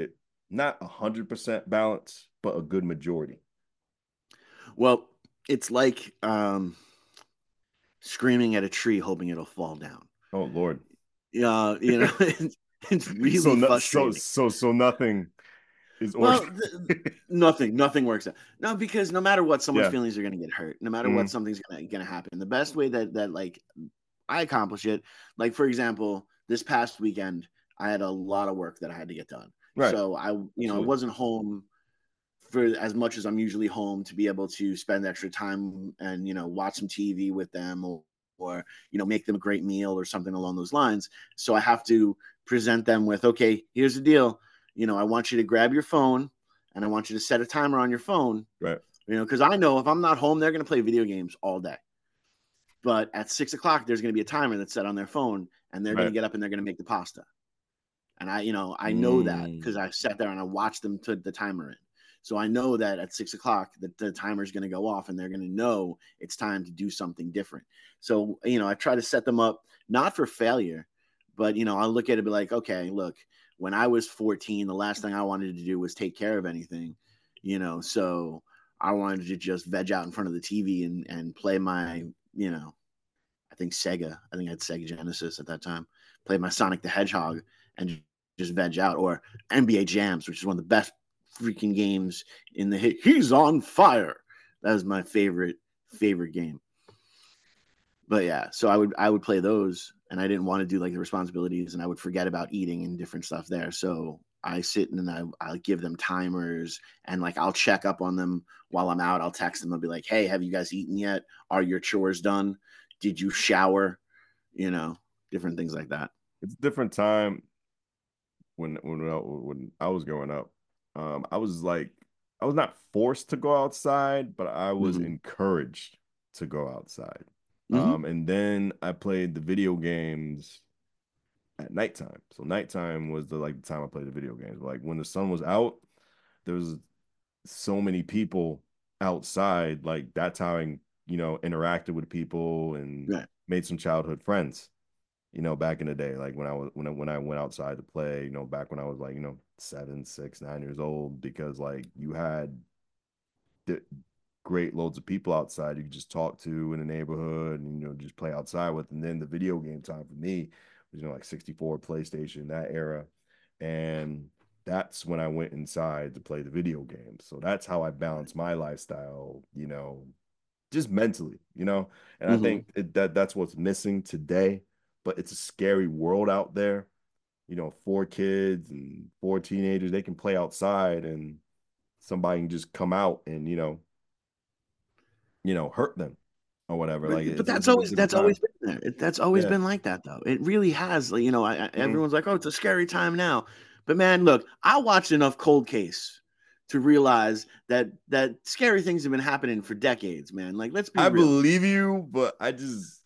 not a hundred percent balance, but a good majority. Well, it's like um, screaming at a tree, hoping it'll fall down. Oh Lord. Yeah, you know, it's, it's So really not so frustrating. so so nothing is Well, working. th- nothing, nothing works out. No, because no matter what, someone's Yeah. feelings are going to get hurt. No matter what, Mhm. something's gonna gonna happen. The best way that that like I accomplish it, like for example, this past weekend, I had a lot of work that I had to get done. Right. So I, you know, I Absolutely. wasn't home for as much as I'm usually home to be able to spend extra time and, you know, watch some T V with them, or or you know, make them a great meal or something along those lines. So I have to present them with, okay, here's the deal. You know, I want you to grab your phone and I want you to set a timer on your phone. Right. You know, because I know if I'm not home, they're going to play video games all day. But at six o'clock, there's going to be a timer that's set on their phone, and they're going to Right. get up and they're going to make the pasta. And I, you know, I know that because Mm. I sat there and I watched them put the timer in. So I know that at six o'clock, the, the timer is going to go off and they're going to know it's time to do something different. So, you know, I try to set them up not for failure, but, you know, I'll look at it and be like, okay, look, when I was fourteen, the last thing I wanted to do was take care of anything, you know, so I wanted to just veg out in front of the T V and, and play my, you know, I think Sega, I think I had Sega Genesis at that time, play my Sonic the Hedgehog and just veg out, or N B A Jams, which is one of the best freaking games in the hit. He's on fire. That was my favorite favorite game. But yeah, so I would I would play those, and I didn't want to do like the responsibilities, and I would forget about eating and different stuff there. So I sit and I I give them timers, and like I'll check up on them while I'm out. I'll text them. I'll be like, "Hey, have you guys eaten yet? Are your chores done? Did you shower?" You know, different things like that. It's a different time when when I, when I was growing up. Um, I was like, I was not forced to go outside, but I was Mm-hmm. encouraged to go outside. Mm-hmm. Um, and then I played the video games at nighttime. So nighttime was the like the time I played the video games. Like when the sun was out, there was so many people outside. Like that's how I, you know, interacted with people and Right. made some childhood friends. You know, back in the day, like when I was when I when I went outside to play, you know, back when I was like, you know, seven, six, nine years old, because like you had di- great loads of people outside you could just talk to in the neighborhood and you know just play outside with. And then the video game time for me was, you know, like sixty-four, PlayStation, that era. And that's when I went inside to play the video games. So that's how I balanced my lifestyle, you know, just mentally, you know. And I Mm-hmm. think it, that that's what's missing today. But it's a scary world out there. You know, four kids and four teenagers, they can play outside and somebody can just come out and, you know, you know, hurt them or whatever. Like But, but it's, it's that's a always different that's time. always been there. It, that's always Yeah. been like that, though. It really has. Like, you know, I, I, Mhm. everyone's like, "Oh, it's a scary time now," but man, look, I watched enough Cold Case to realize that that scary things have been happening for decades, man. Like, let's be I real. believe you, but I just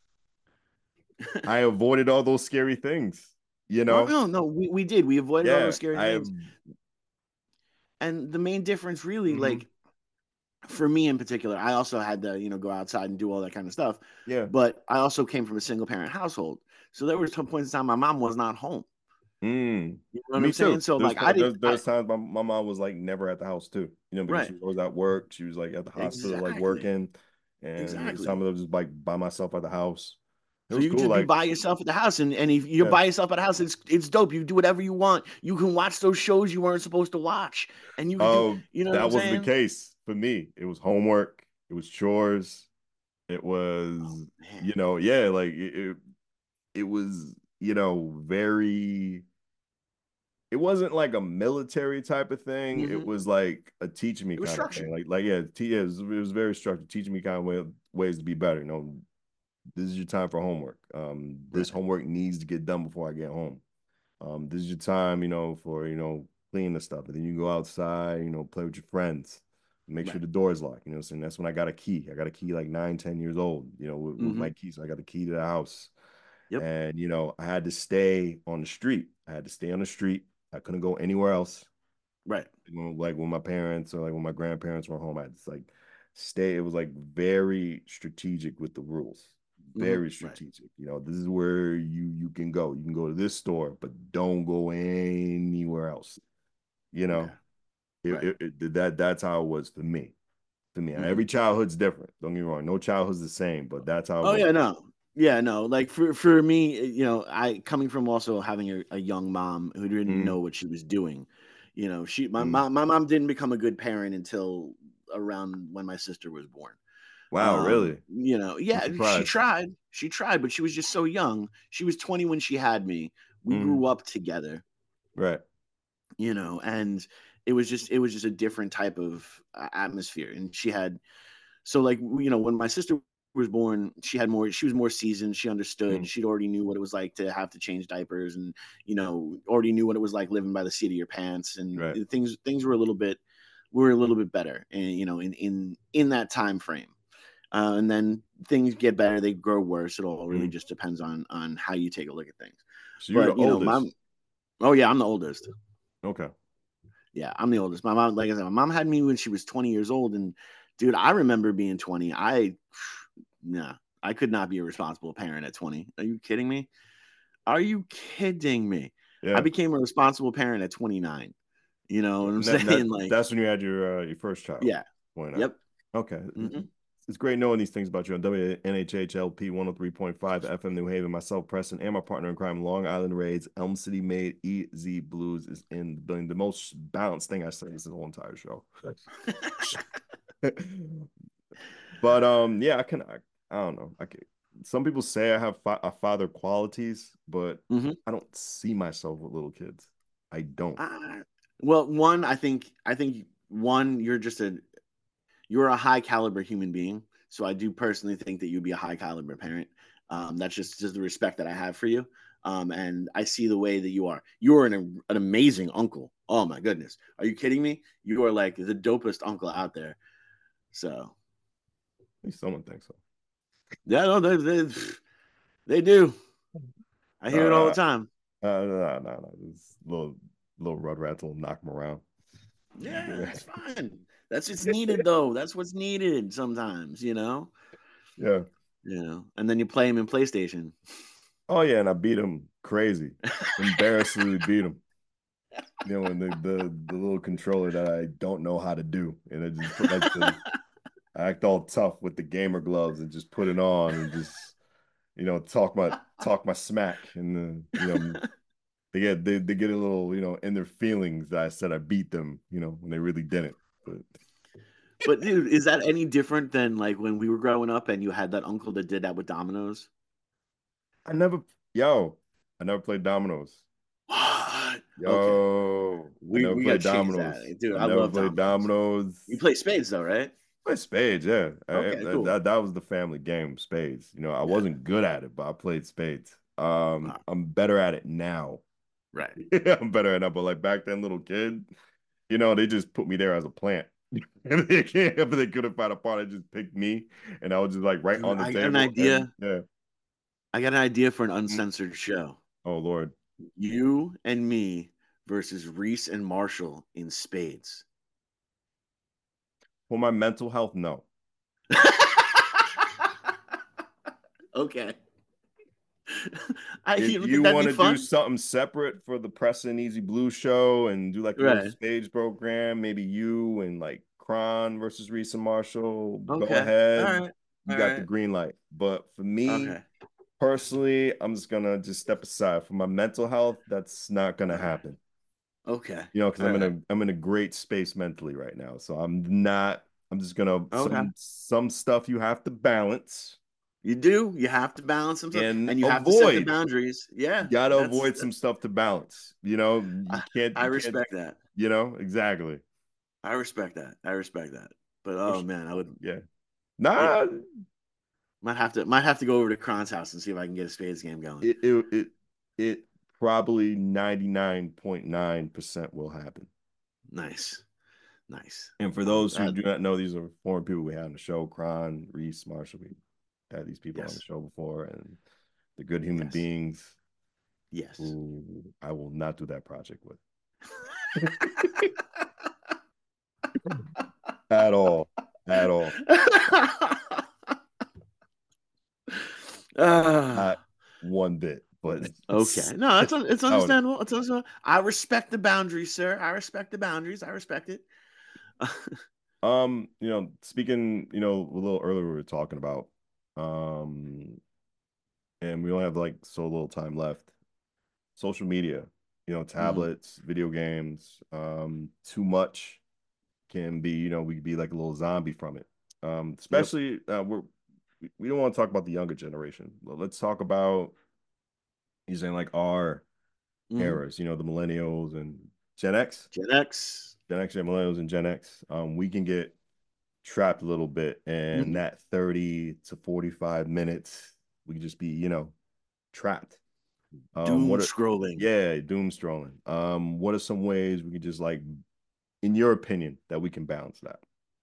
I avoided all those scary things, you No, know? no, no. We, we did. We avoided all Yeah. those scary I things, and the main difference, really, mhm. like for me in particular, I also had to, you know, go outside and do all that kind of stuff. Yeah. But I also came from a single parent household, so there was some points in time my mom was not home. Mm. You know what Me I'm saying? too. So There's like I didn't there's I there's times my, my mom was like never at the house too. You know, because right. she was at work, she was like at the hospital, like Exactly. working, and there was Exactly. time I was just like by myself at the house. It So was you could cool. just be Like, by yourself at the house, and, and if you're yeah. by yourself at the house, it's it's dope. You do whatever you want. You can watch those shows you weren't supposed to watch, and you can do, Oh, you know what I'm that wasn't the saying? case for me. It was homework, it was chores, it Oh was, you man. know, yeah, like it, it, it was, you know, very it wasn't like a military type of thing. It Hmm. was like a teach me It was kind of thing. structured. Like, like yeah, t- yeah, it was, it was very structured, teaching me kind of way, ways to be better. You know, this is your time for homework. Um, this Right. homework needs to get done before I get home. Um, this is your time, you know, for you know, cleaning the stuff. And then you go outside, you know, play with your friends. Make sure Right. the door is locked. You know, so that's when I got a key. I got a key like nine, ten years old. You know, with, with my Hmm. keys. So I got the key to the house. Yep. And you know, I had to stay on the street. I had to stay on the street. I couldn't go anywhere else. Right. You know, like when my parents or like when my grandparents were home, I had to like stay. It was like very strategic with the rules. Hmm. Very Right. strategic. You know, this is where you you can go. You can go to this store, but don't go anywhere else. You know, Okay. it, Right. it, it, that that's how it was for me. For me, and Mhm. every childhood's different. Don't get me wrong. No childhood's the same, but that's how it Oh was. yeah, no. Yeah, no. Like for for me, eh, you know, I coming from also having a, a young mom who didn't Mm, know what she was doing. You know, she my mm. mom my mom didn't become a good parent until around when my sister was born. Wow, Um, really? you know, I'm yeah, she surprised. tried. She tried, but she was just so young. She was twenty when she had me. We Mm, grew up together, right. you know, and it was just it was just a different type of uh, atmosphere. And she had so like you know when my sister was born, she had more she was more seasoned. She understood. Mm, She'd already knew what it was like to have to change diapers, and you know already knew what it was like living by the seat of your pants, and right. things things were a little bit were a little bit better, and you know in in in that time frame. Uh, and then things get better, they grow worse. It all really Mm. just depends on on how you take a look at things. So you're the But you know my oldest. oh yeah, I'm the oldest. Okay. Yeah, I'm the oldest. My mom, like I said, my mom had me when she was twenty years old, and dude, I remember being twenty. I, nah, I could not be a responsible parent at twenty. Are you kidding me? Are you kidding me? I Yeah. became a responsible parent at twenty-nine. You know what I'm And that, that saying? Like, that's when you had your uh, your first child. yeah, twenty-nine. yep. Okay. Hmm. It's great knowing these things about you on W N H H L P one oh three point five F M New Haven. Myself, Preston, and my partner in crime, Long Island Raids, Elm City Made, E Z Blues is in the building. The most balanced thing I said is the whole entire show. But um, yeah, I can. I, I don't know. I can. Some people say I have fa a father qualities, but Hmm. I don't see myself with little kids. I don't. Uh, well, one, I think, I think one, you're just a you're a high caliber human being. So I do personally think that you'd be a high caliber parent. Um, that's just, just the respect that I have for you. Um, and I see the way that you are. You are an, an amazing uncle. Oh my goodness. Are you kidding me? You are like the dopest uncle out there. So At least someone thinks so. yeah, no, they, they, they do. I hear it all the Uh, time. uh, no, no, no. This little little Rugrats will knock them around. Yeah, that's fine. That's what's needed though. That's what's needed sometimes, you know? Yeah. You know, and then you play him in PlayStation. Oh yeah, and I beat him crazy, embarrassingly beat him. You know, and the the the little controller that I don't know how to do, and I just put like the I act all tough with the gamer gloves and just put it on and just you know talk my talk my smack, and then you know they get they, they get a little you know in their feelings that I said I beat them, you know, when they really didn't. But But dude, is that any different than like when we were growing up and you had that uncle that did that with dominoes? I never, yo, I never played dominoes. What? Okay, Yo, I we never we got to played change dominoes. that, dude. I I never love played dominoes. dominoes. You play spades though, right? Play spades, yeah. I, I- Okay, cool. that that was the family game, spades. You know, I Yeah. wasn't good at it, but I played spades. Um, Wow. I'm better at it now. Right. I'm better at it, but like back then, little kid, you know, they just put me there as a plant. If they can't, if they couldn't find a part, they just picked me, and I was just like right Dude, on the I got an table, and idea. yeah. I got an idea for an Mm. uncensored show. Oh Lord. You and me versus Reese and Marshall in spades. For my mental health, no. Okay. I If you don't think you that'd want be to do fun? something separate for the Press and Easy Blue show and do like a little Right. stage program, maybe you and like Kron versus Reese and Marshall, go Okay. All ahead. right. You All got the right. green light. But for me Okay. personally, I'm just gonna just step aside. For my mental health, that's not gonna All right. happen. Okay. You know, because All I'm in right. a I'm in a great space mentally right now. So I'm not, I'm just gonna Okay. some some stuff you have to balance You do. You have to balance some stuff, and and you have to set the avoid. boundaries. You Yeah, gotta that's avoid some that's. stuff to balance. You know, you I, can't, I you can't, respect that. you know, exactly. I respect that. I respect that. But For oh sure. man, I would. Yeah. Yeah, Nah, might have to might have to go over to Kron's house and see if I can get a spades game going. it it it, it probably ninety-nine point nine percent will happen. Nice, nice. And for Well, those who that, do not know, these are former people we had on the show, Kron, Reese, Marshall. We had these people on the yes, show before, and the good human yes, beings yes. who I will not do that project with at all. At all. uh, Not one bit. but Okay, no, that's un- it's I would- understandable. It's understandable. I respect the boundaries, sir. I respect the boundaries. I respect it. um, you know, speaking, you know, a little earlier we were talking about, um, and we only have like so little time left. Social media, you know, Mhm. tablets, video games, um, too much can be, you know, we could be like a little zombie from it. Um, Yep. especially uh, we're we don't want to talk about the younger generation. But let's talk about using like our Mhm. eras, you know, the millennials and Gen X, Gen X. Gen X and millennials and Gen X. Um, we can get trapped a little bit, and Mhm. that thirty to forty-five minutes, we could just be, you know, trapped. Um, Doom what are, scrolling. yeah, doom strolling. Um, what are some ways we can just like, in your opinion, that we can balance that?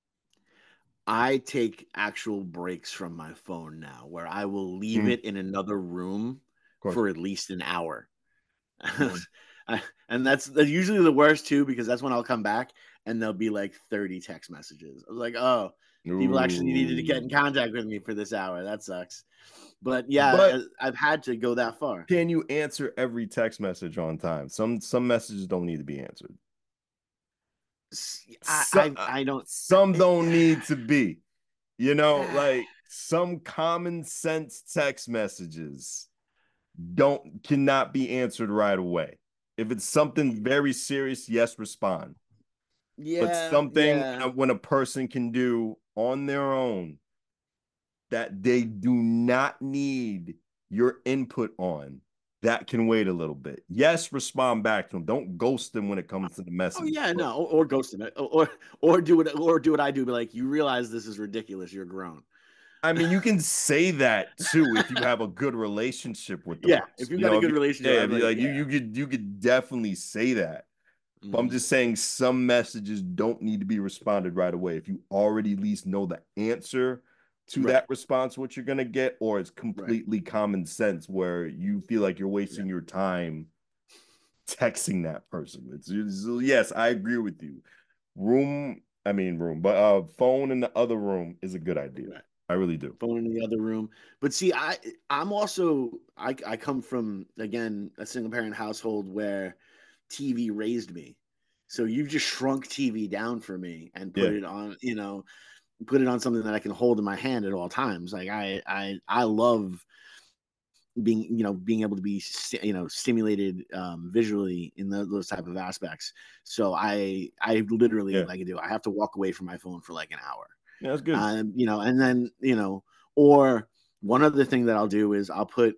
I take actual breaks from my phone now, where I will leave Mm, it in another room of course. for at least an hour. Mm. I- and that's, that's usually the worst too, because that's when I'll come back and there'll be like thirty text messages. I was like, oh, people actually needed to get in Ooh. contact with me for this hour. That sucks. But yeah, But uh, I've had to go that far. can you answer every text message on time? Some some messages don't need to be answered. S- I Some I, I don't. some It, don't need to be. You know, like some common sense text messages don't cannot be answered right away. If it's something very serious, yes, respond. But yeah, something yeah. when a, when a person can do on their own that they do not need your input on, that can wait a little bit. Yes, respond back to them. Don't ghost them when it comes to the Oh message. yeah, But no, or, or ghost them, or, or or do what or do what I do. Be like, you realize this is ridiculous. You're grown. I mean, you can say that too if you have a good relationship with the Yeah, if person. you've You got a know, if good you, relationship, yeah, I'm if you like, like you yeah. you could you could definitely say that. But I'm Mhm. just saying some messages don't need to be responded right away. If you already at least know the answer to Right, that response, what you're gonna get, or it's right. completely common sense where you feel like you're Yeah. wasting your time texting that person. It's, it's yes, I agree with you. Room, I mean room, but uh phone in the other room is a good idea. Right. I really do. Phone in the other room. But see, I I'm also I I come from, again, a single parent household where T V raised me. So you've just shrunk T V down for me and put Yeah. it on, you know, put it on something that I can hold in my hand at all times. Like I I I love being, you know, being able to be, you know, stimulated um, visually in the, those type of aspects. So I I literally, Yeah. like I do, I have to walk away from my phone for like an hour. Yeah, that's good. Um, you know, and then, you know, or one other thing that I'll do is I'll put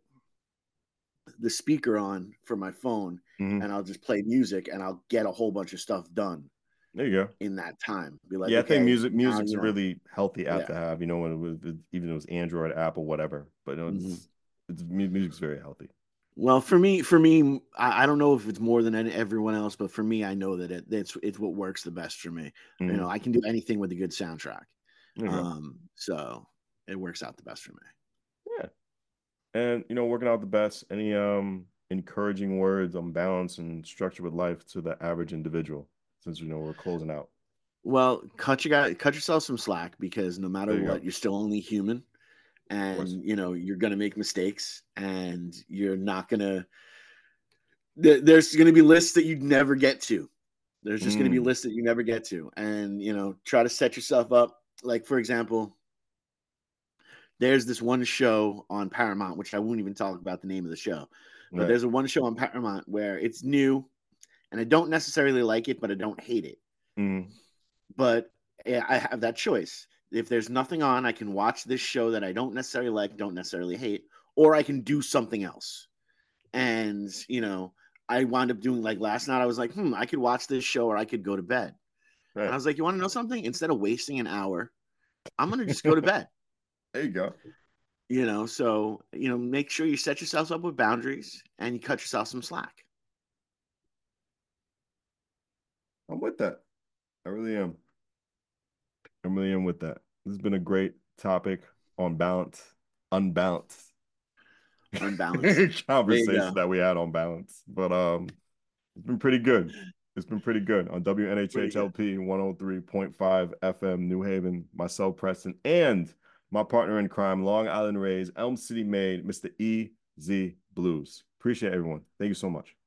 the speaker on for my phone Mhm. and I'll just play music and I'll get a whole bunch of stuff done There you go. in that time. Be like, Yeah, I think okay, music now, music's you a know, really healthy app yeah. to have, you know, when it was even if it was Android, Apple, whatever. But you know, Mhm. it's it's music's very healthy. Well, for me, for me, I, I don't know if it's more than any, everyone else, but for me, I know that it, it's it's what works the best for me. You know, Mhm. I can do anything with a good soundtrack, There you go. um, so it works out the best for me. Yeah. And you know, working out the best. Any um encouraging words on balance and structure with life to the average individual, since you know we're closing out. Well, cut you guys, cut yourself some slack, because no matter There you go. what, Of you're still only human, course. and you know you're gonna make mistakes, and you're not gonna. There, there's gonna be lists that you'd never get to. There's just gonna be Mm, lists that you never get to, and you know, try to set yourself up. Like, for example, there's this one show on Paramount, which I won't even talk about the name of the show, but right. there's a one show on Paramount where it's new, and I don't necessarily like it, but I don't hate it. Mm, But yeah, I have that choice. If there's nothing on, I can watch this show that I don't necessarily like, don't necessarily hate, or I can do something else. And you know, I wound up doing, like, last night. I was like, hmm, I could watch this show, or I could go to bed. And I right. was like, you want to know something? Instead of wasting an hour, I'm gonna just go to bed. There you go. You know, so you know, make sure you set yourselves up with boundaries and you cut yourself some slack. I'm with that. I really am. I really am with that. This has been a great topic on balance, unbalanced Unbalanced. There you conversation go. that we had on balance. But um, it's been pretty good. It's been pretty good on Pretty good. W N H H L P one oh three point five F M New Haven. Myself, Preston, and my partner in crime, Long Island Rays, Elm City made, Mister E. Z Blues. Appreciate everyone. Thank you so much.